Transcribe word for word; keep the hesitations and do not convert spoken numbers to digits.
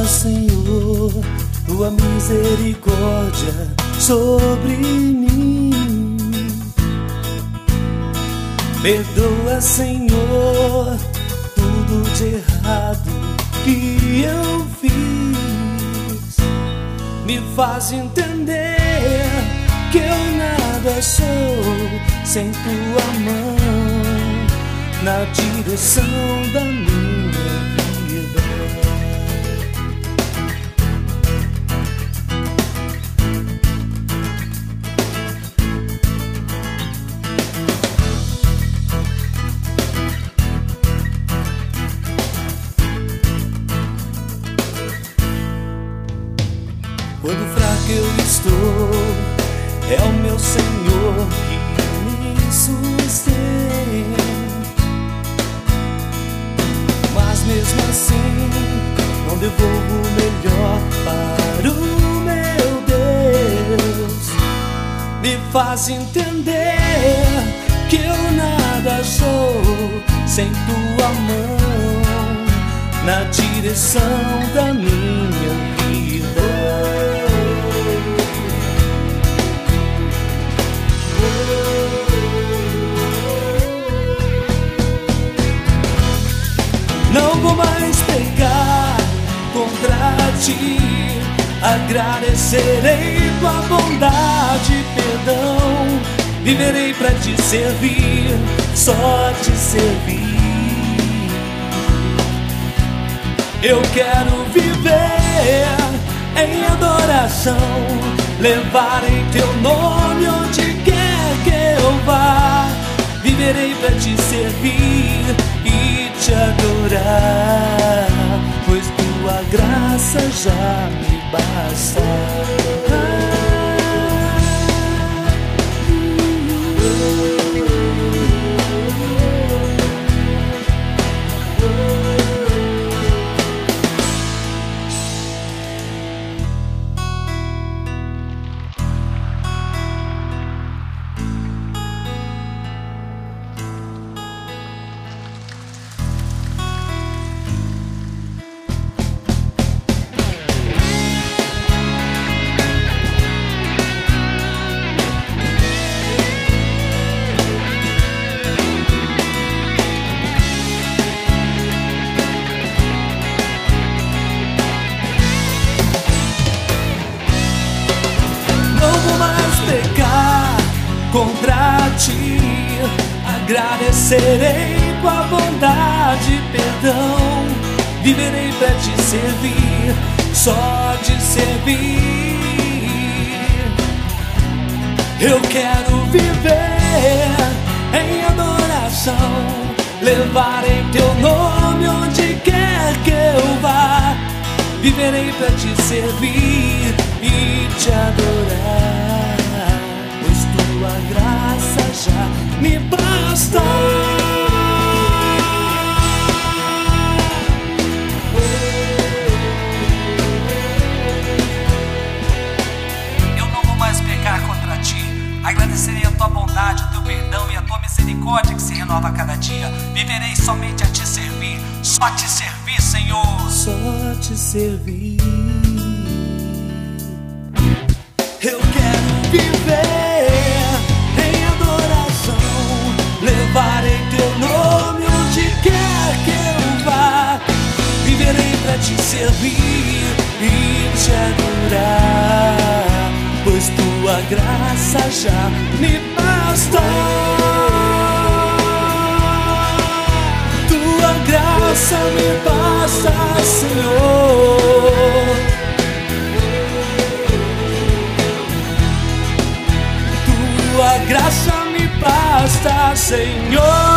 Derrama, Senhor, tua misericórdia sobre mim. Perdoa, Senhor, tudo de errado que eu fiz. Me faz entender que eu nada sou sem tua mão na direção da minha vida. Quando fraco eu estou, é o meu Senhor que me sustém. Mas mesmo assim, não devolvo o melhor para o meu Deus. Me faz entender que eu nada sou sem tua mão na direção da minha vida. Não vou mais pecar contra ti, agradecerei tua bondade e perdão. Viverei pra te servir, só te servir. Eu quero viver em adoração, levar em teu nome onde quer que eu vá. Viverei pra te servir e te adorar, pois tua graça já me basta. Contra ti, agradecerei tua bondade e perdão. Viverei pra te servir, só te servir. Eu quero viver em adoração, levar em teu nome onde quer que eu vá. Viverei pra te servir e te adorar, pois tua graça já me basta. Eu não vou mais pecar contra ti, agradecerei a tua bondade, o teu perdão e a tua misericórdia que se renova a cada dia. Viverei somente a te servir, só te servir, Senhor. Só te servir. Eu quero viver em adoração, levar em teu nome onde quer que eu vá. Viverei pra te servir e te adorar, pois tua graça já me basta. Tua graça me basta, Senhor. Tua graça me basta, Senhor.